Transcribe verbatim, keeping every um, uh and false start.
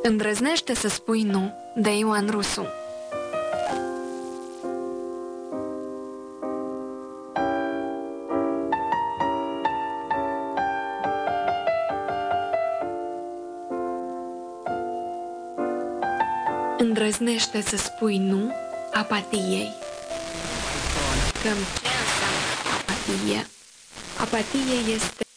Îndrăznește să spui nu, de Ioan Rusu. Îndrăznește să spui nu apatiei. Că ce înseamnă apatie? Apatie este